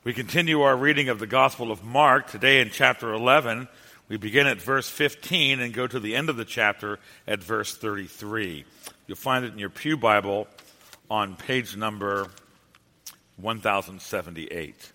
We continue our reading of the Gospel of Mark. Today in chapter 11, we begin at verse 15 and go to the end of the chapter at verse 33. You'll find it in your Pew Bible on page number 1078.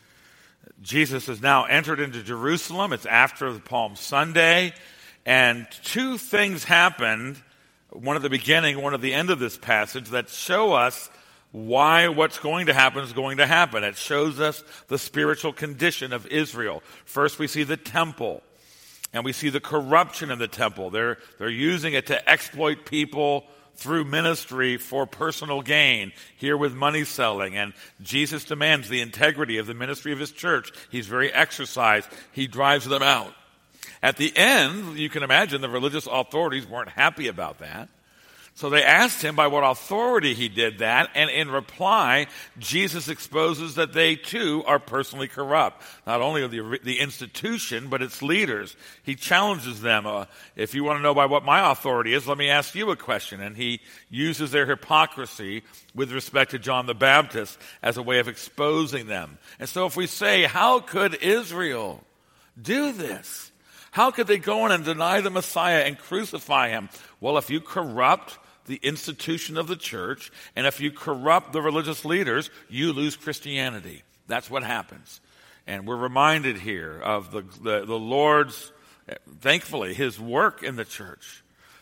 Jesus has now entered into Jerusalem. It's after the Palm Sunday, and two things happened, one at the beginning, one at the end of this passage, that show us why what's going to happen is going to happen. It shows us the spiritual condition of Israel. First, we see the temple, and we see the corruption in the temple. They're using it to exploit people through ministry for personal gain, here with money selling. And Jesus demands the integrity of the ministry of his church. He's very exercised. He drives them out. At the end, you can imagine the religious authorities weren't happy about that. So they asked him by what authority he did that, and in reply, Jesus exposes that they too are personally corrupt. Not only the institution, but its leaders. He challenges them, if you want to know by what my authority is, let me ask you a question. And he uses their hypocrisy with respect to John the Baptist as a way of exposing them. And so if we say, how could Israel do this? How could they go in and deny the Messiah and crucify him? Well, if you corrupt the institution of the church, and if you corrupt the religious leaders, you lose Christianity. That's what happens. And we're reminded here of the Lord's, thankfully, his work in the church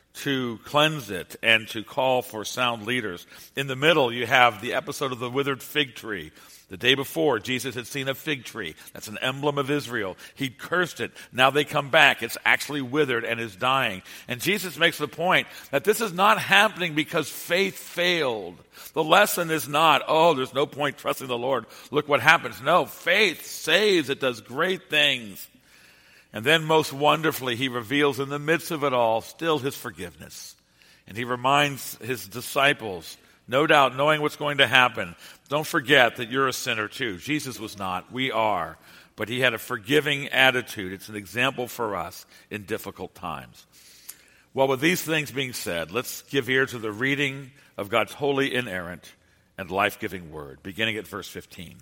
to cleanse it and to call for sound leaders. In the middle, you have the episode of the withered fig tree. The day before, Jesus had seen a fig tree. That's an emblem of Israel. He'd cursed it. Now they come back. It's actually withered and is dying. And Jesus makes the point that this is not happening because faith failed. The lesson is not, there's no point trusting the Lord. Look what happens. No, faith saves. It does great things. And then most wonderfully, he reveals in the midst of it all still his forgiveness. And he reminds his disciples, no doubt, knowing what's going to happen, don't forget that you're a sinner too. Jesus was not. We are. But he had a forgiving attitude. It's an example for us in difficult times. Well, with these things being said, let's give ear to the reading of God's holy, inerrant, and life-giving word, beginning at verse 15.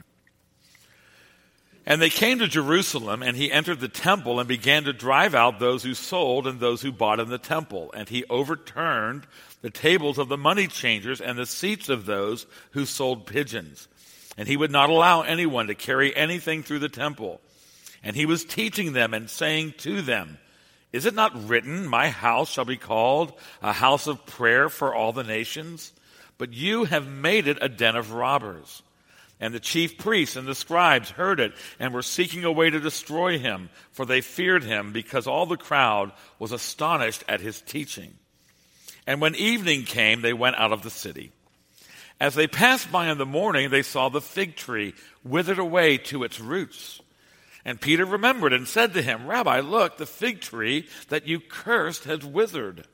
And they came to Jerusalem, and he entered the temple and began to drive out those who sold and those who bought in the temple. And he overturned the tables of the money changers and the seats of those who sold pigeons. And he would not allow anyone to carry anything through the temple. And he was teaching them and saying to them, is it not written, my house shall be called a house of prayer for all the nations? But you have made it a den of robbers. And the chief priests and the scribes heard it and were seeking a way to destroy him, for they feared him because all the crowd was astonished at his teaching. And when evening came, they went out of the city. As they passed by in the morning, they saw the fig tree withered away to its roots. And Peter remembered and said to him, Rabbi, look, the fig tree that you cursed has withered.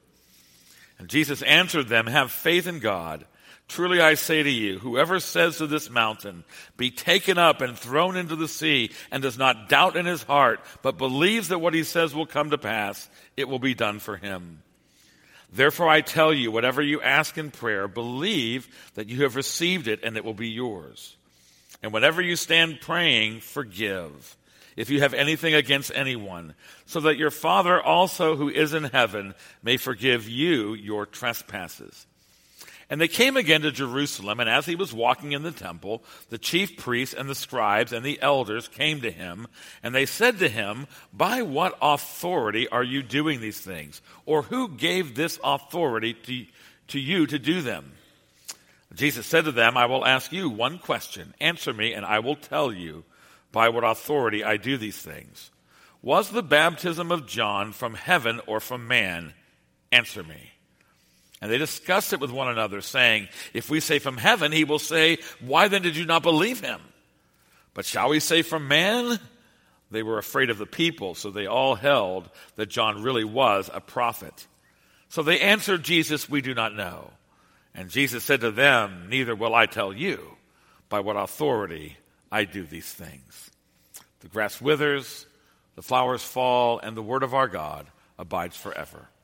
And Jesus answered them, have faith in God. Truly I say to you, whoever says to this mountain, be taken up and thrown into the sea, and does not doubt in his heart, but believes that what he says will come to pass, it will be done for him. Therefore I tell you, whatever you ask in prayer, believe that you have received it, and it will be yours. And whenever you stand praying, forgive, if you have anything against anyone, so that your Father also who is in heaven may forgive you your trespasses. And they came again to Jerusalem, and as he was walking in the temple, the chief priests and the scribes and the elders came to him, and they said to him, by what authority are you doing these things? Or who gave this authority to you to do them? Jesus said to them, I will ask you one question. Answer me, and I will tell you by what authority I do these things. Was the baptism of John from heaven or from man? Answer me. And they discussed it with one another, saying, if we say from heaven, he will say, why then did you not believe him? But shall we say from man? They were afraid of the people, so they all held that John really was a prophet. So they answered Jesus, we do not know. And Jesus said to them, neither will I tell you by what authority I do these things. The grass withers, the flowers fall, and the word of our God abides forever.